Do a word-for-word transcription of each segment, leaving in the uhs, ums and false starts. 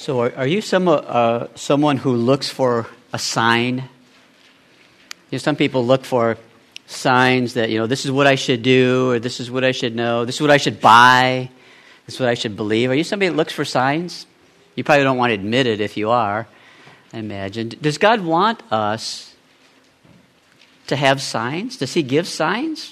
So are, are you some, uh, someone who looks for a sign? You know, some people look for signs that, you know, this is what I should do, or this is what I should know, this is what I should buy, this is what I should believe. Are you somebody that looks for signs? You probably don't want to admit it if you are, I imagine. Does God want us to have signs? Does He give signs?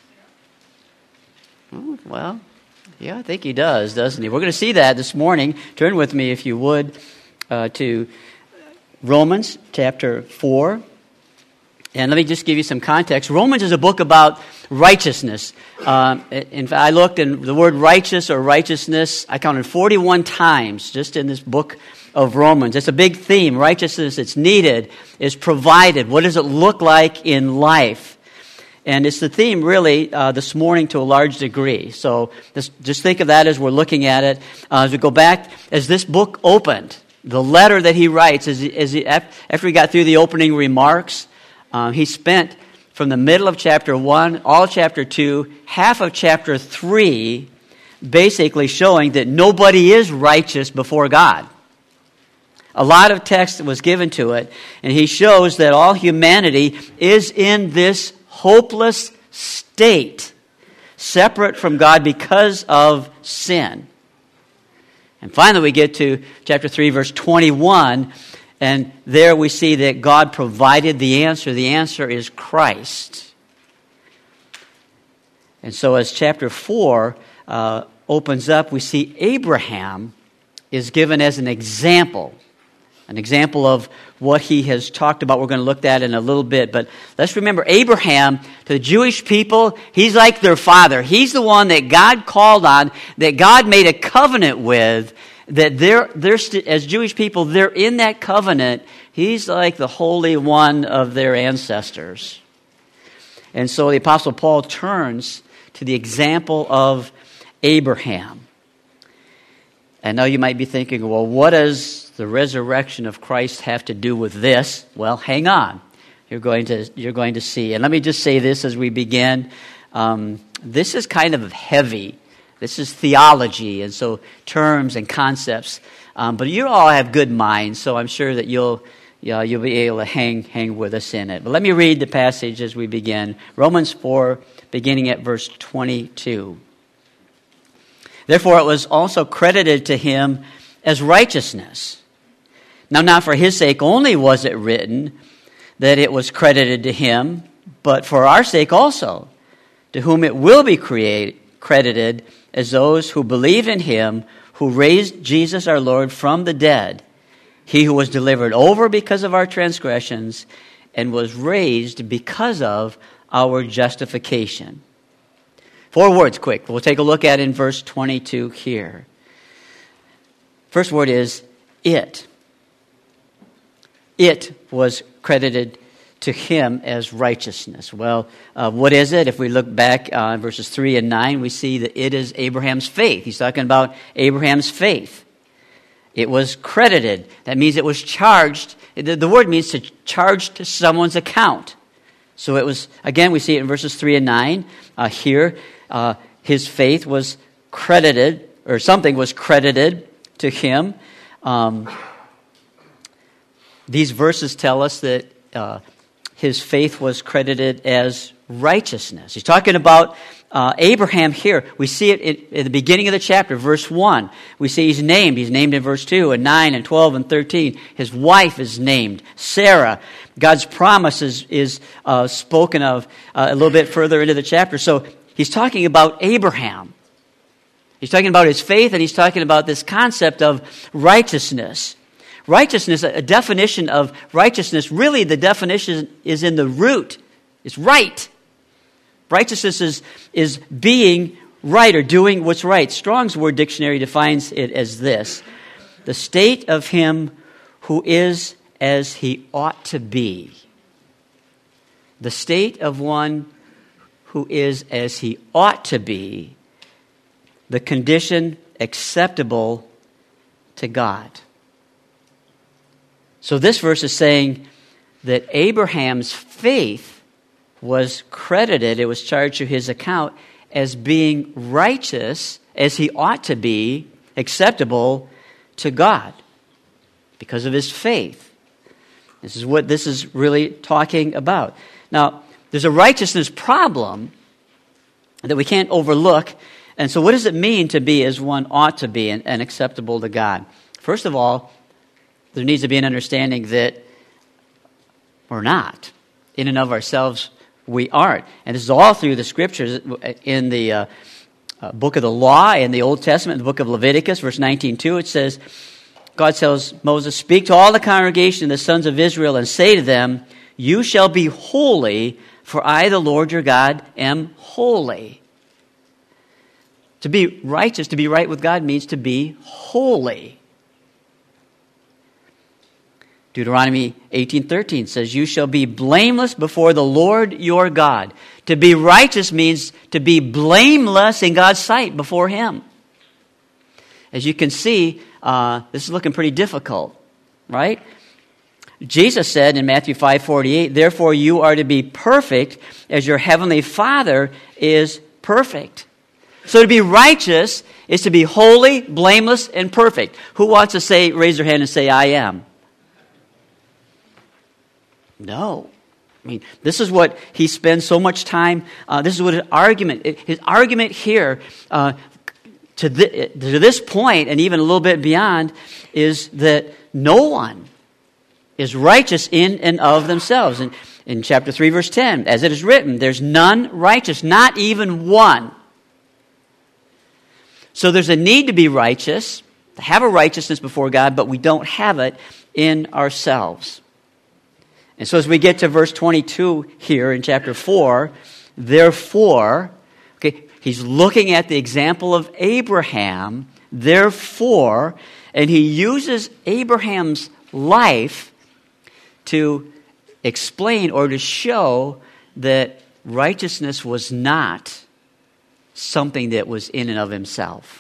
Oh, well, yeah, I think He does, doesn't He? We're going to see that this morning. Turn with me, if you would, uh, to Romans chapter four. And let me just give you some context. Romans is a book about righteousness. Um, in fact, I looked, and the word righteous or righteousness, I counted forty-one times just in this book of Romans. It's a big theme. Righteousness, it's needed, is provided. What does it look like in life? And it's the theme, really, uh, this morning to a large degree. So this, just think of that as we're looking at it. Uh, as we go back, as this book opened, the letter that he writes, as he, as he, after he got through the opening remarks, uh, he spent from the middle of chapter one, all of chapter two, half of chapter three, basically showing that nobody is righteous before God. A lot of text was given to it, and he shows that all humanity is in this hopeless state, separate from God because of sin. And finally we get to chapter three, verse twenty-one, and there we see that God provided the answer. The answer is Christ. And so as chapter four uh, opens up, we see Abraham is given as an example. An example of what he has talked about. We're going to look at in a little bit. But let's remember, Abraham, to the Jewish people, he's like their father. He's the one that God called on, that God made a covenant with, that they're, they're st- as Jewish people, they're in that covenant. He's like the Holy One of their ancestors. And so the Apostle Paul turns to the example of Abraham. And now you might be thinking, well, what does the resurrection of Christ have to do with this? Well, hang on. You're going to you're going to see. And let me just say this as we begin. Um, this is kind of heavy. This is theology, and so terms and concepts. Um, but you all have good minds, so I'm sure that you'll you know, you'll be able to hang hang with us in it. But let me read the passage as we begin. Romans four, beginning at verse twenty-two. Therefore, it was also credited to him as righteousness. Now, not for his sake only was it written that it was credited to him, but for our sake also, to whom it will be create, credited as those who believe in him who raised Jesus our Lord from the dead, he who was delivered over because of our transgressions and was raised because of our justification. Four words quick. We'll take a look at in verse twenty-two here. First word is it. It was credited to him as righteousness. Well, uh, what is it? If we look back uh, in verses three and nine, we see that it is Abraham's faith. He's talking about Abraham's faith. It was credited. That means it was charged. The, the word means to charge to someone's account. So it was, again, we see it in verses three and nine. Uh, here, uh, his faith was credited, or something was credited to him. Um, these verses tell us that uh, his faith was credited as righteousness. He's talking about uh, Abraham here. We see it at, at the beginning of the chapter, verse one. We see he's named. He's named in verse two and nine and twelve and thirteen. His wife is named, Sarah. God's promise is, is uh, spoken of uh, a little bit further into the chapter. So he's talking about Abraham. He's talking about his faith, and he's talking about this concept of righteousness. Righteousness, a definition of righteousness, really the definition is in the root. It's right. Righteousness is, is being right or doing what's right. Strong's Word Dictionary defines it as this: the state of him who is as he ought to be. The state of one who is as he ought to be. The condition acceptable to God. So this verse is saying that Abraham's faith was credited, it was charged to his account as being righteous, as he ought to be, acceptable to God. because of his faith. This is what this is really talking about. Now, there's a righteousness problem that we can't overlook. And so what does it mean to be as one ought to be and, and acceptable to God? First of all, there needs to be an understanding that we're not. In and of ourselves, we aren't. And this is all through the Scriptures. In the uh, uh, book of the Law, in the Old Testament, in the book of Leviticus, verse nineteen two, it says, God tells Moses, "Speak to all the congregation, the sons of Israel, and say to them, you shall be holy, for I, the Lord your God, am holy." To be righteous, to be right with God, means to be holy. Deuteronomy eighteen thirteen says, "You shall be blameless before the Lord your God." To be righteous means to be blameless in God's sight before Him. As you can see, uh, this is looking pretty difficult, right? Jesus said in Matthew five forty-eight, "Therefore you are to be perfect as your heavenly Father is perfect." So to be righteous is to be holy, blameless, and perfect. Who wants to say, raise their hand and say, "I am"? No. I mean, this is what he spends so much time, uh, this is what his argument, his argument here, uh, to, th- to this point, and even a little bit beyond, is that no one is righteous in and of themselves. And in chapter three, verse ten, as it is written, there's none righteous, not even one. So there's a need to be righteous, to have a righteousness before God, but we don't have it in ourselves. And so as we get to verse twenty-two here in chapter four, therefore, okay, he's looking at the example of Abraham, therefore, and he uses Abraham's life to explain or to show that righteousness was not something that was in and of himself.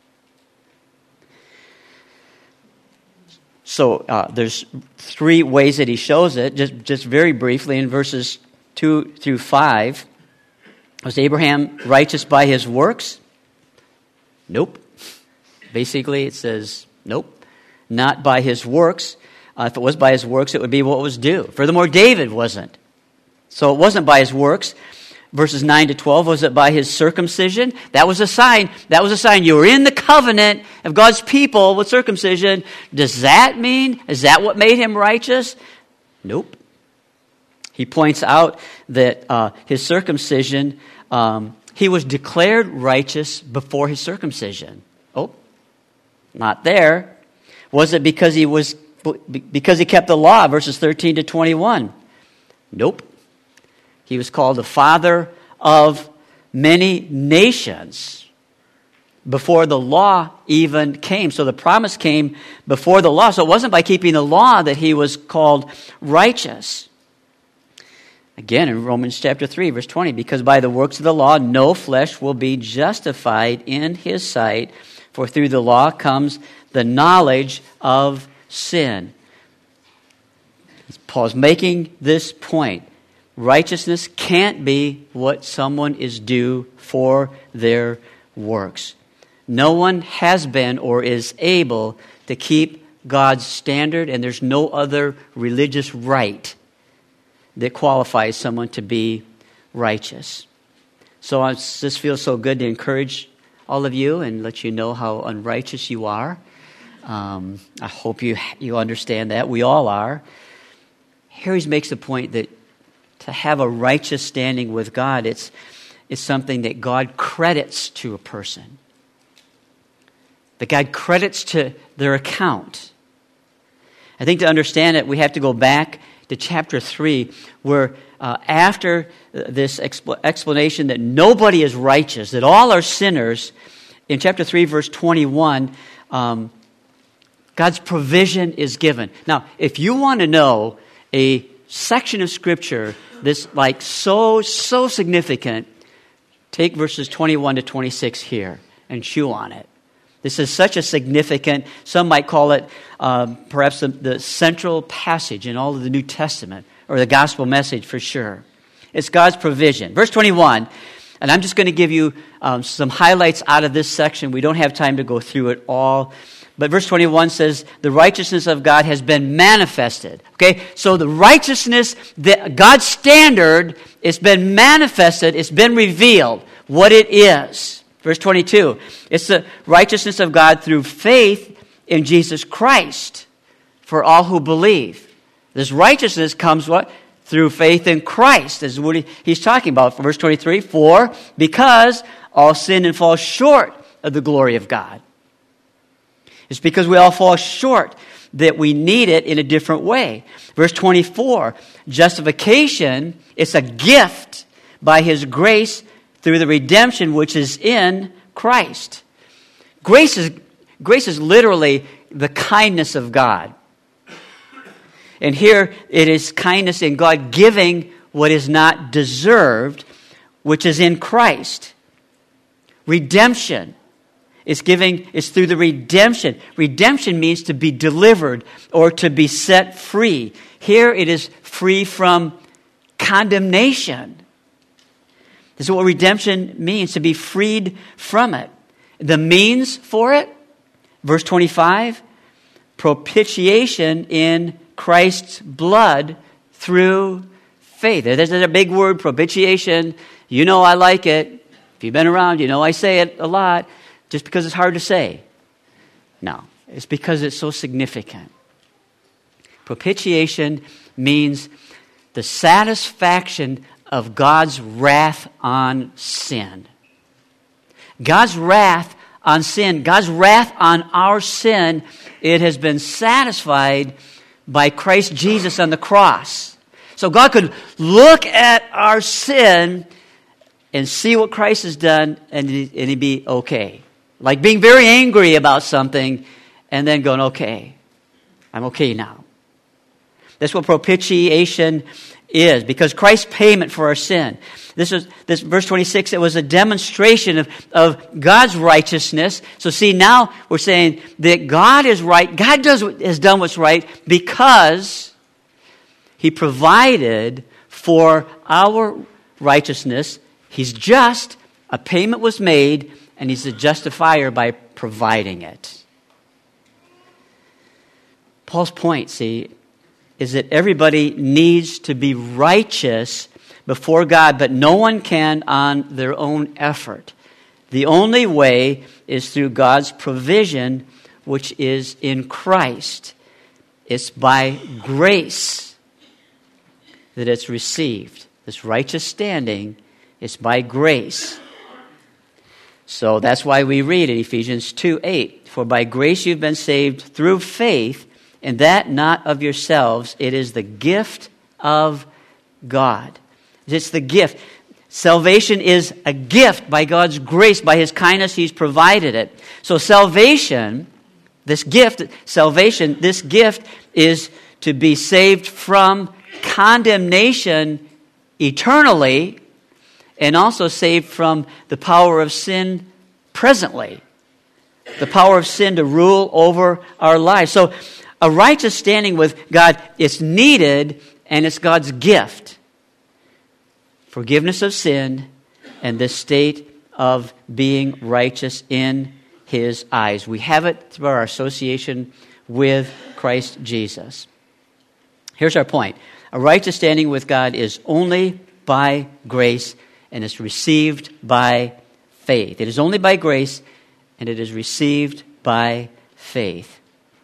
So uh, there's three ways that he shows it, just, just very briefly in verses two through five. Was Abraham righteous by his works? Nope. Basically, it says, nope. Not by his works. Uh, if it was by his works, it would be what was due. Furthermore, David wasn't. So it wasn't by his works. Verses nine to twelve, was it by his circumcision? That was a sign. That was a sign. You were in the covenant of God's people with circumcision. Does that mean, is that what made him righteous? Nope. He points out that uh, his circumcision, um, he was declared righteous before his circumcision. Oh, not there. Was it because he was because he kept the law? Verses thirteen to twenty-one. Nope. He was called the father of many nations before the law even came. So the promise came before the law. So it wasn't by keeping the law that he was called righteous. Again, in Romans chapter three, verse twenty, because by the works of the law, no flesh will be justified in his sight, for through the law comes the knowledge of sin. Paul's making this point. Righteousness can't be what someone is due for their works. No one has been or is able to keep God's standard, and there's no other religious rite that qualifies someone to be righteous. So I just feel so good to encourage all of you and let you know how unrighteous you are. Um, I hope you you understand that. We all are. Here he makes the point that to have a righteous standing with God, it's, it's something that God credits to a person. That God credits to their account. I think to understand it, we have to go back to chapter three, where uh, after this expl- explanation that nobody is righteous, that all are sinners, in chapter three, verse twenty-one, um, God's provision is given. Now, if you want to know a section of Scripture that's like so, so significant, take verses twenty-one to twenty-six here and chew on it. This is such a significant, some might call it um, perhaps the, the central passage in all of the New Testament, or the gospel message for sure. It's God's provision. Verse twenty-one, and I'm just going to give you um, some highlights out of this section. We don't have time to go through it all, But verse twenty-one says, the righteousness of God has been manifested. Okay, so the righteousness, the, God's standard, it's been manifested, it's been revealed, what it is. Verse twenty-two, it's the righteousness of God through faith in Jesus Christ for all who believe. This righteousness comes what? Through faith in Christ. This is what he, he's talking about. Verse twenty-three, for because all sin and fall short of the glory of God. It's because we all fall short that we need it in a different way. Verse twenty-four, justification is a gift by His grace through the redemption which is in Christ. Grace is, grace is literally the kindness of God. And here it is kindness in God giving what is not deserved, which is in Christ. Redemption. It's giving, it's through the redemption. Redemption means to be delivered or to be set free. Here it is free from condemnation. This is what redemption means, to be freed from it. The means for it, verse twenty-five, propitiation in Christ's blood through faith. There's a big word, propitiation. You know I like it. If you've been around, you know I say it a lot. Just because it's hard to say. No, it's because it's so significant. Propitiation means the satisfaction of God's wrath on sin. God's wrath on sin, God's wrath on our sin, it has been satisfied by Christ Jesus on the cross. So God could look at our sin and see what Christ has done, and he'd be okay. Like being very angry about something and then going, okay, I'm okay now. That's what propitiation is, because Christ's payment for our sin. This was this verse twenty-six, it was a demonstration of, of God's righteousness. So see, now we're saying that God is right. God does has done what's right because He provided for our righteousness. He's just. A payment was made, and He's a justifier by providing it. Paul's point, see, is that everybody needs to be righteous before God, but no one can on their own effort. The only way is through God's provision, which is in Christ. It's by grace that it's received. This righteous standing is by grace. So that's why we read in Ephesians two eight, for by grace you've been saved through faith, and that not of yourselves, it is the gift of God. It's the gift. Salvation is a gift by God's grace, by His kindness, He's provided it. So salvation, this gift, salvation, this gift is to be saved from condemnation eternally, and also saved from the power of sin presently. The power of sin to rule over our lives. So a righteous standing with God is needed, and it's God's gift. Forgiveness of sin and the state of being righteous in His eyes. We have it through our association with Christ Jesus. Here's our point. A righteous standing with God is only by grace, and it's received by faith. It is only by grace, and it is received by faith.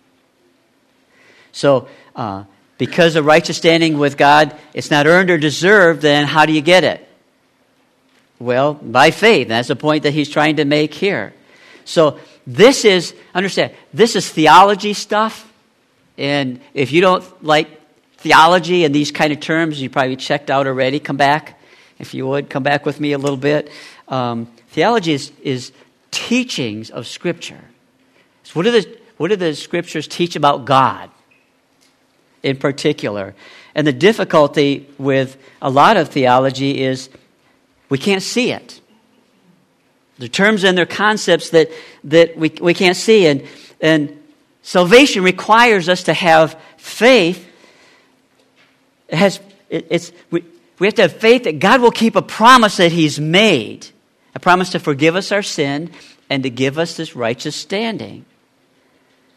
So, uh, because a righteous standing with God, it's not earned or deserved, then how do you get it? Well, by faith. That's the point that he's trying to make here. So, this is, understand, this is theology stuff. And if you don't like theology and these kind of terms, you probably checked out already. Come back. If you would, come back with me a little bit. Um, theology is, is teachings of Scripture. So what do the what do the Scriptures teach about God in particular? And the difficulty with a lot of theology is we can't see it. The terms and their concepts that that we we can't see, and and salvation requires us to have faith. It has it, it's we. We have to have faith that God will keep a promise that He's made. A promise to forgive us our sin and to give us this righteous standing.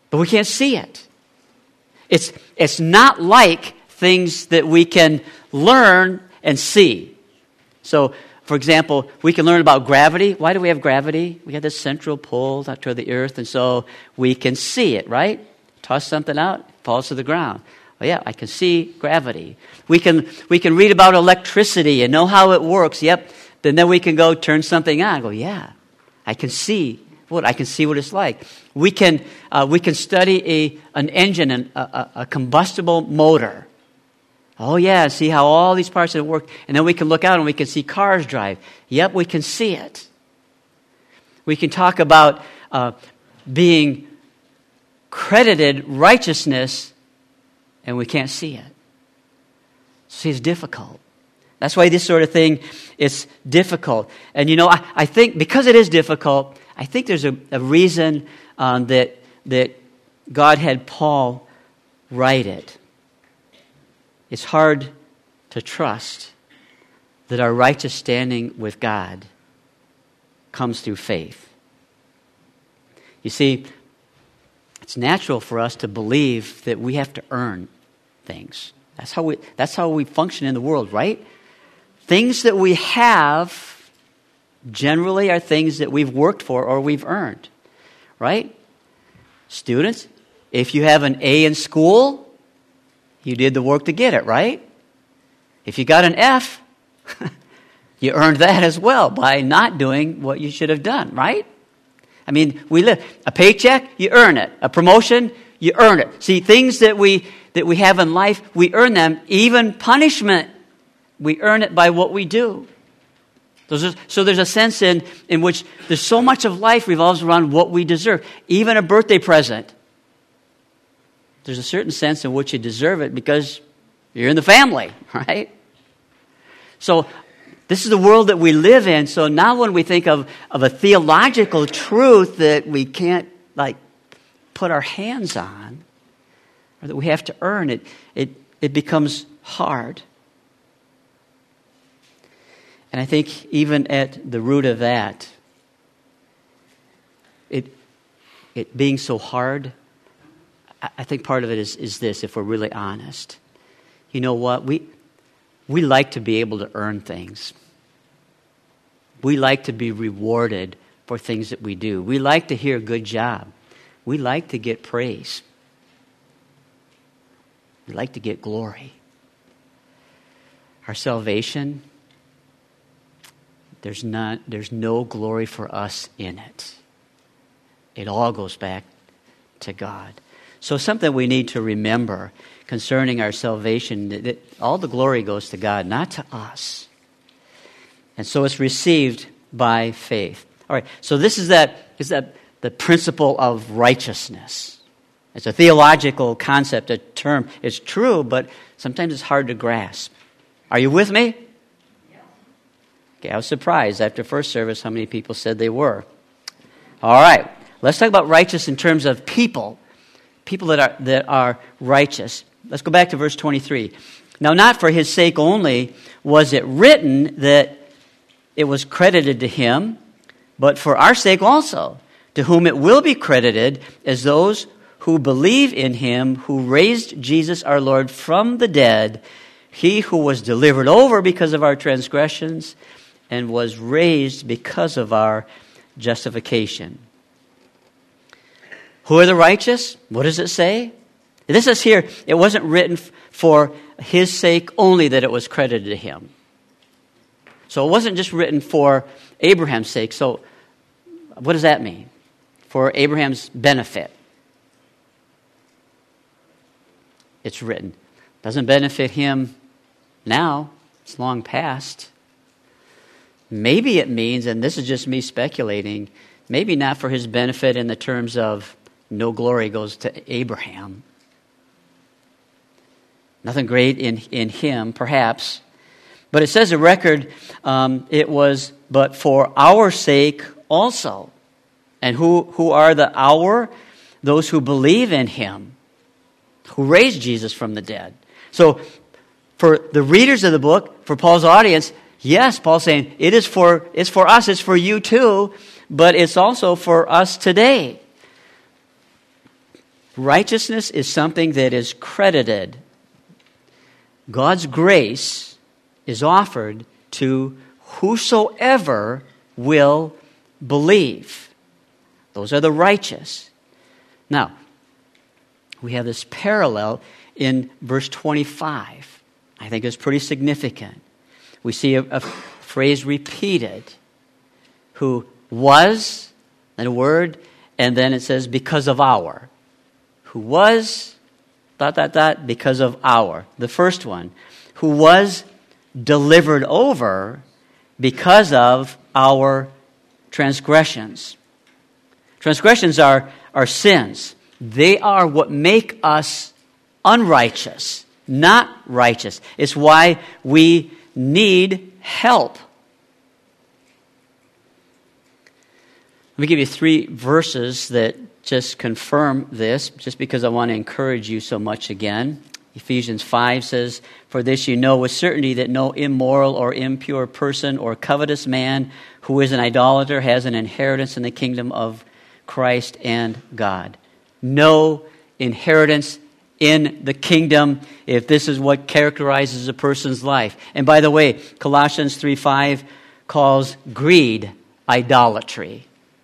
but we can't see it. It's, it's not like things that we can learn and see. So, for example, we can learn about gravity. Why do we have gravity? We have this central pull toward the earth, and so we can see it, right? Toss something out, it falls to the ground. Well, yeah, I can see gravity. We can we can read about electricity and know how it works. Yep. Then then we can go turn something on. Go, yeah, I can see what I can see what it's like. We can uh, we can study a an engine and a, a, a combustible motor. Oh yeah, see how all these parts of it work, and then we can look out and we can see cars drive. Yep, we can see it. We can talk about uh, being credited righteousness, and we can't see it. See, it's difficult. That's why this sort of thing is difficult. And you know, I, I think because it is difficult, I think there's a, a reason um, that that God had Paul write it. It's hard to trust that our righteous standing with God comes through faith. You see, it's natural for us to believe that we have to earn things. That's how we, that's how we function in the world, right? Things that we have generally are things that we've worked for or we've earned, right? Students, if you have an A in school, you did the work to get it, right? If you got an F, you earned that as well by not doing what you should have done, right? I mean, we live a paycheck, you earn it. A promotion, you earn it. See, things that we that we have in life, we earn them. Even punishment, we earn it by what we do. So there's a sense in, in which there's so much of life revolves around what we deserve. Even a birthday present. There's a certain sense in which you deserve it because you're in the family, right? So this is the world that we live in. So now when we think of, of a theological truth that we can't like put our hands on, or that we have to earn, it, it, it becomes hard. And I think even at the root of that, it it being so hard, I think part of it is, is this, if we're really honest. You know what? We we like to be able to earn things. We like to be rewarded for things that we do. We like to hear good job. We like to get praise. We like to get glory. Our salvation, there's not there's no glory for us in it. It all goes back to God. So something we need to remember concerning our salvation, that, that all the glory goes to God, not to us. And so it's received by faith. All right, so this is that is that the principle of righteousness. It's a theological concept, a term. It's true, but sometimes it's hard to grasp. Are you with me? Okay, I was surprised after first service how many people said they were. All right, let's talk about righteous in terms of people. People that are that are righteous. Let's go back to verse twenty-three. Now, not for his sake only was it written that it was credited to him, but for our sake also, to whom it will be credited as those who believe in him who raised Jesus our Lord from the dead, he who was delivered over because of our transgressions and was raised because of our justification. Who are the righteous? What does it say? This is here, it wasn't written for his sake only that it was credited to him. So it wasn't just written for Abraham's sake. So what does that mean? For Abraham's benefit. It's written. Doesn't benefit him now. It's long past. Maybe it means, and this is just me speculating, maybe not for his benefit in the terms of no glory goes to Abraham. Nothing great in, in him, perhaps. But it says a record, um, it was, but for our sake also. And who, who are the our? Those who believe in him, who raised Jesus from the dead. So for the readers of the book, for Paul's audience, yes, Paul's saying it is for it's for us, it's for you too, but it's also for us today. Righteousness is something that is credited. God's grace is offered to whosoever will believe. Those are the righteous. Now, we have this parallel in verse twenty-five. I think it's pretty significant. We see a, a phrase repeated. Who was, and a word, and then it says, because of our. Who was, dot, dot, dot, because of our. The first one. Who was delivered over because of our transgressions. Transgressions are, are sins. They are what make us unrighteous, not righteous. It's why we need help. Let me give you three verses that just confirm this, just because I want to encourage you so much again. Ephesians five says, "For this you know with certainty that no immoral or impure person or covetous man who is an idolater has an inheritance in the kingdom of Christ and God." No inheritance in the kingdom if this is what characterizes a person's life. And by the way, Colossians three five calls greed idolatry.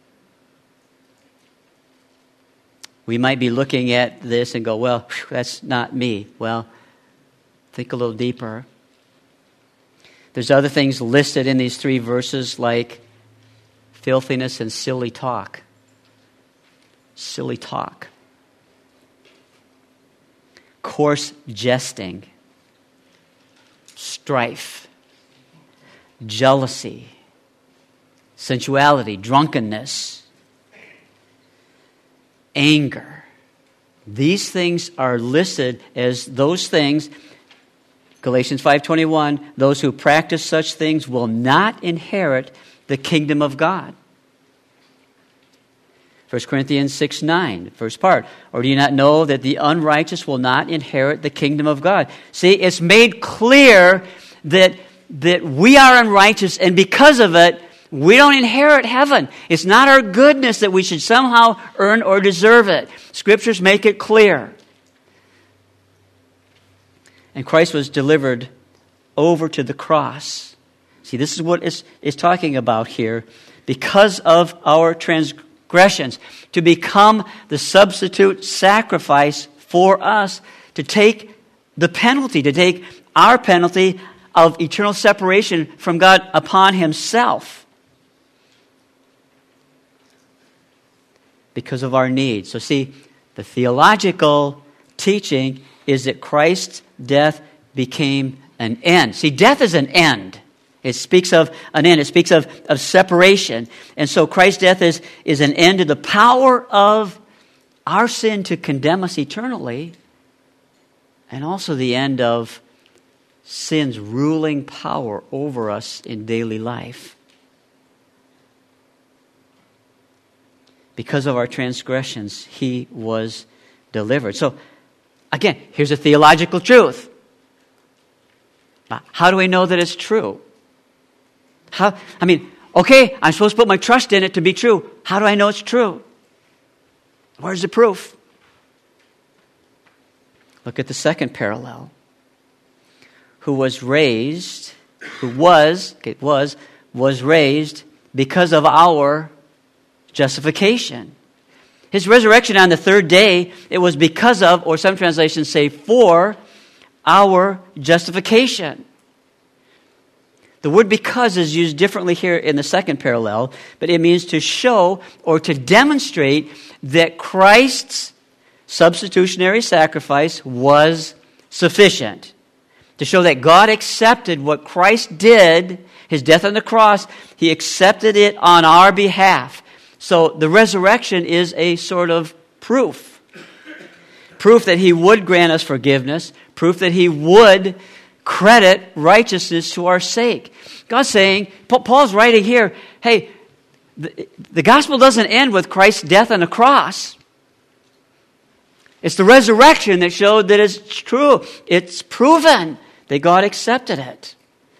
We might be looking at this and go, well, whew, that's not me. Well, think a little deeper. There's other things listed in these three verses like filthiness and silly talk. Silly talk. Coarse jesting. Strife. Jealousy. Sensuality. Drunkenness. Anger. These things are listed as those things. Galatians five twenty-one, those who practice such things will not inherit the kingdom of God. First Corinthians six nine, first part. Or do you not know that the unrighteous will not inherit the kingdom of God? See, it's made clear that, that we are unrighteous, and because of it, we don't inherit heaven. It's not our goodness that we should somehow earn or deserve it. Scriptures make it clear. And Christ was delivered over to the cross. See, this is what it's, it's talking about here. Because of our transgressions, to become the substitute sacrifice for us, to take the penalty, to take our penalty of eternal separation from God upon himself. Because of our needs. So see, the theological teaching is that Christ's death became an end. See, death is an end. It speaks of an end. It speaks of, of separation. And so Christ's death is, is an end to the power of our sin to condemn us eternally, and also the end of sin's ruling power over us in daily life. Because of our transgressions, he was delivered. So, again, here's a theological truth. How do we know that it's true? How? I mean, okay, I'm supposed to put my trust in it to be true. How do I know it's true? Where's the proof? Look at the second parallel. Who was raised, who was, okay, was, was raised because of our justification. His resurrection on the third day, it was because of, or some translations say for, our justification. The word because is used differently here in the second parallel, but it means to show or to demonstrate that Christ's substitutionary sacrifice was sufficient. To show that God accepted what Christ did, his death on the cross, he accepted it on our behalf. So the resurrection is a sort of proof. Proof that he would grant us forgiveness. Proof that he would credit righteousness to our sake. God's saying, Paul's writing here, hey, the, the gospel doesn't end with Christ's death on the cross. It's the resurrection that showed that it's true. It's proven that God accepted it.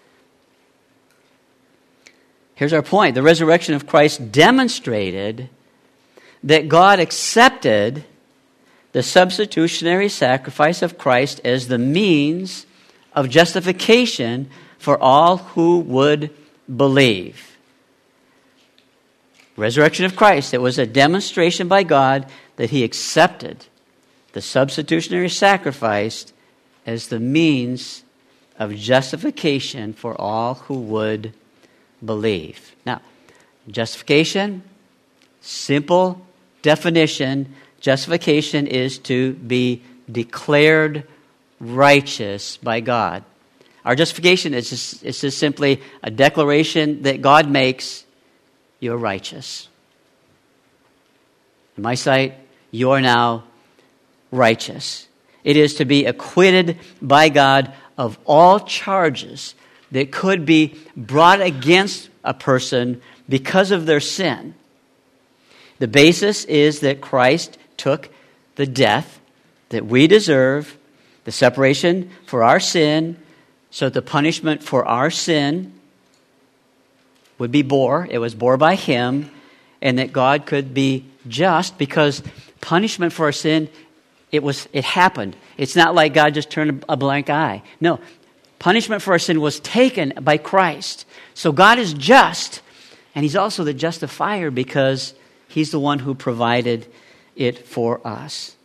Here's our point. The resurrection of Christ demonstrated that God accepted the substitutionary sacrifice of Christ as the means of justification for all who would believe. Resurrection of Christ, it was a demonstration by God that he accepted the substitutionary sacrifice as the means of justification for all who would believe. Now, justification, simple definition, justification is to be declared righteous by God. Our justification is just, it's just simply a declaration that God makes, you're righteous. In my sight, you are now righteous. It is to be acquitted by God of all charges that could be brought against a person because of their sin. The basis is that Christ took the death that we deserve, the separation for our sin, so that the punishment for our sin would be bore. It was bore by him, and that God could be just because punishment for our sin, it was it happened. It's not like God just turned a blank eye. No, punishment for our sin was taken by Christ. So God is just, and he's also the justifier because he's the one who provided it for us.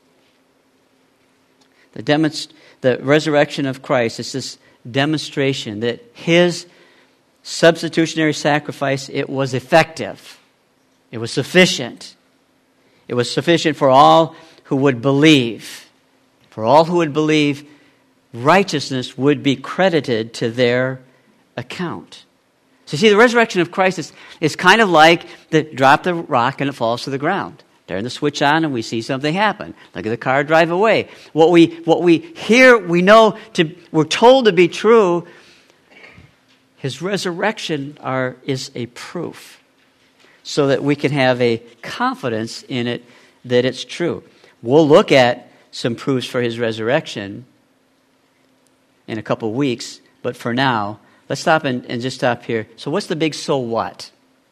The, demonst- the resurrection of Christ is this demonstration that his substitutionary sacrifice, it was effective. It was sufficient. It was sufficient for all who would believe. For all who would believe, righteousness would be credited to their account. So you see, the resurrection of Christ is, is kind of like the drop the rock and it falls to the ground. Turn the switch on and we see something happen. Look at the car drive away. What we what we hear, we know to we're told to be true. His resurrection are, is a proof, so that we can have a confidence in it that it's true. We'll look at some proofs for his resurrection in a couple of weeks, but for now, let's stop and, and just stop here. So what's the big so what?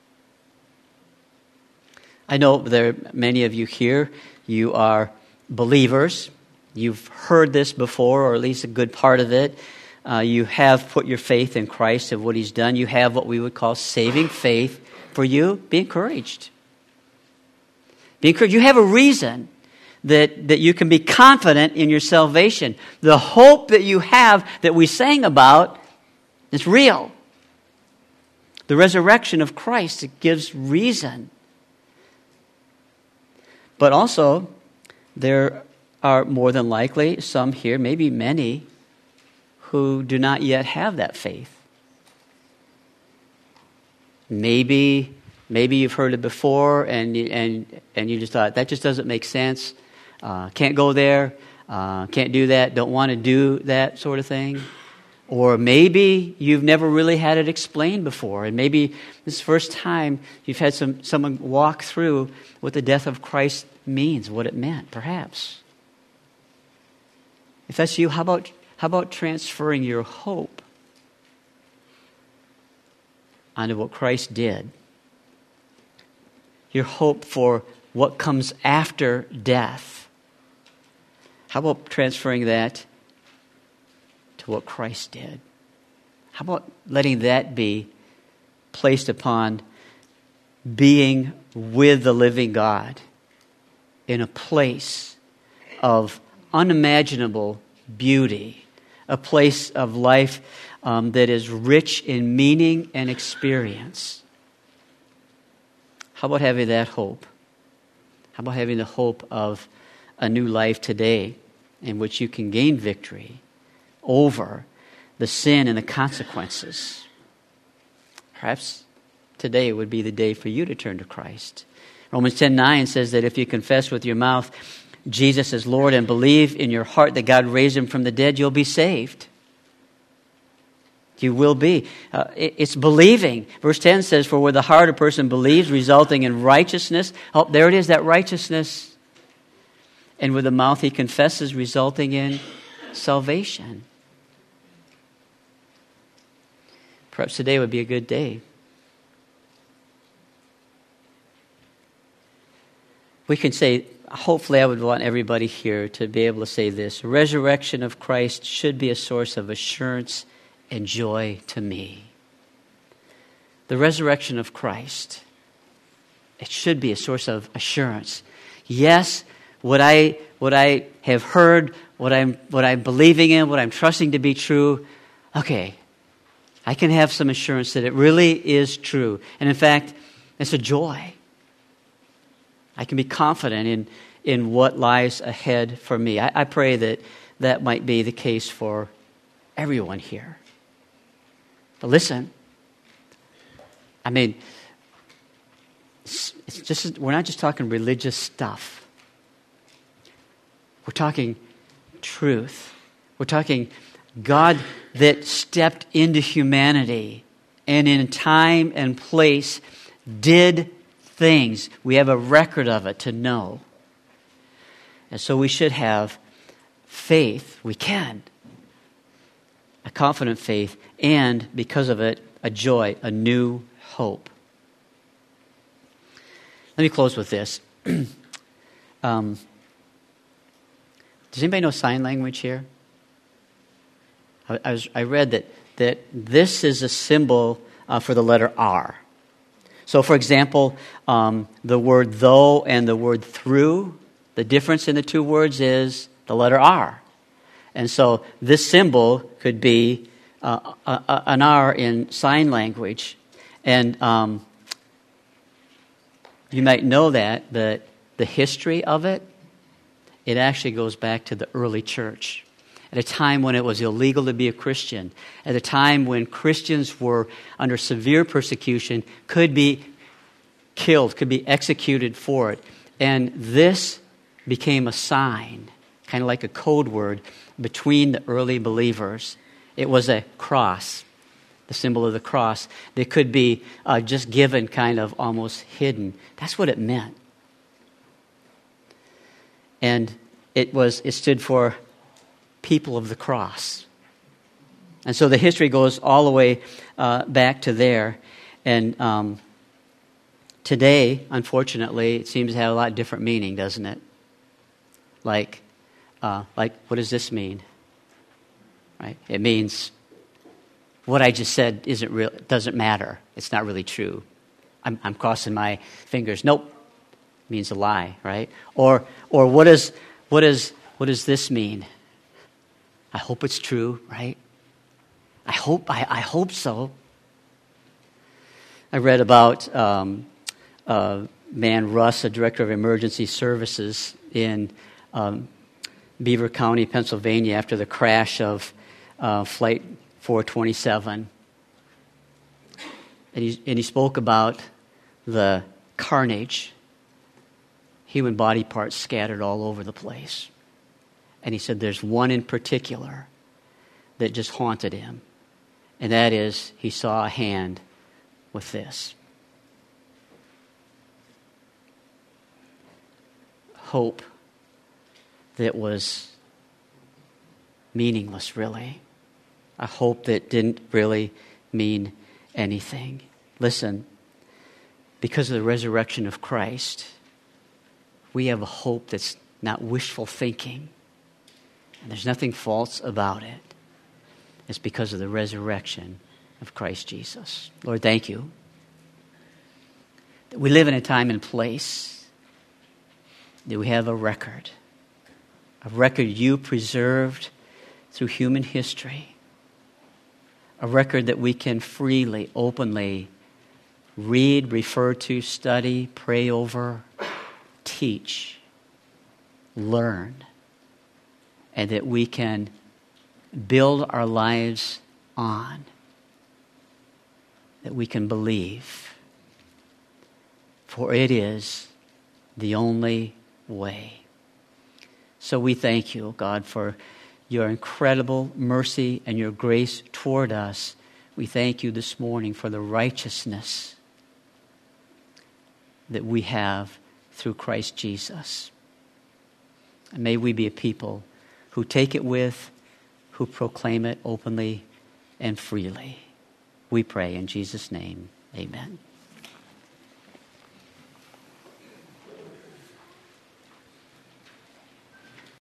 I know there are many of you here, you are believers. You've heard this before, or at least a good part of it. Uh, you have put your faith in Christ and what he's done. You have what we would call saving faith for you. Be encouraged. Be encouraged. You have a reason that, that you can be confident in your salvation. The hope that you have that we sang about is real. The resurrection of Christ, it gives reason. But also, there are more than likely some here, maybe many, who do not yet have that faith. Maybe, maybe you've heard it before, and you, and and you just thought that just doesn't make sense. Uh, can't go there. Uh, can't do that. Don't want to do that sort of thing. Or maybe you've never really had it explained before, and maybe this is the first time you've had some someone walk through what the death of Christ means, what it meant, perhaps. If that's you, how about how about transferring your hope onto what Christ did? Your hope for what comes after death. How about transferring that to what Christ did? How about letting that be placed upon being with the living God in a place of unimaginable beauty, a place of life um, that is rich in meaning and experience? How about having that hope? How about having the hope of a new life today in which you can gain victory over the sin and the consequences? Perhaps today would be the day for you to turn to Christ. Romans ten nine says that if you confess with your mouth Jesus is Lord and believe in your heart that God raised him from the dead, you'll be saved. You will be. Uh, it, it's believing. Verse ten says, for where the heart a person believes, resulting in righteousness. Oh, there it is, that righteousness. And with the mouth he confesses, resulting in salvation. Perhaps today would be a good day we can say, hopefully I would want everybody here to be able to say this: resurrection of Christ should be a source of assurance and joy to me. The resurrection of Christ, it should be a source of assurance. Yes, what I what I have heard, what I'm what I'm believing in, what I'm trusting to be true, okay, I can have some assurance that it really is true. And in fact, it's a joy. I can be confident in, in what lies ahead for me. I, I pray that that might be the case for everyone here. But listen, I mean, it's, it's just we're not just talking religious stuff. We're talking truth. We're talking God that stepped into humanity and in time and place did things. We have a record of it to know. And so we should have faith. We can. A confident faith, and because of it, a joy, a new hope. Let me close with this. um, does anybody know sign language here? I, I, was, I read that, that this is a symbol uh, for the letter R. So, for example, um, the word though and the word through, the difference in the two words is the letter R. And so this symbol could be uh, a, a, an R in sign language. And um, you might know that, but the history of it, it actually goes back to the early church. At a time when it was illegal to be a Christian, at a time when Christians were under severe persecution, could be killed, could be executed for it. And this became a sign, kind of like a code word, between the early believers. It was a cross, the symbol of the cross, that could be uh, just given kind of almost hidden. That's what it meant. And it was it stood for people of the cross. And so the history goes all the way uh, back to there. And um, today, unfortunately, it seems to have a lot different meaning, doesn't it? Like, uh, like, what does this mean? Right? It means what I just said isn't real. Doesn't matter. It's not really true. I'm, I'm crossing my fingers. Nope, it means a lie, right? Or, or what is, what is, what does this mean? I hope it's true, right? I hope, I, I hope so. I read about um, uh, man Russ, a director of emergency services in um, Beaver County, Pennsylvania, after the crash of uh, Flight four twenty-seven. And he, and he spoke about the carnage, human body parts scattered all over the place. And he said there's one in particular that just haunted him. And that is, he saw a hand with this. Hope that was meaningless, really. A hope that didn't really mean anything. Listen, because of the resurrection of Christ, we have a hope that's not wishful thinking. And there's nothing false about it. It's because of the resurrection of Christ Jesus. Lord, thank you that we live in a time and place that we have a record, a record you preserved through human history, a record that we can freely, openly read, refer to, study, pray over, teach, learn, and that we can build our lives on, that we can believe. For it is the only way. So we thank you, God, for your incredible mercy and your grace toward us. We thank you this morning for the righteousness that we have through Christ Jesus. And may we be a people who take it with, who proclaim it openly and freely. We pray in Jesus' name, amen.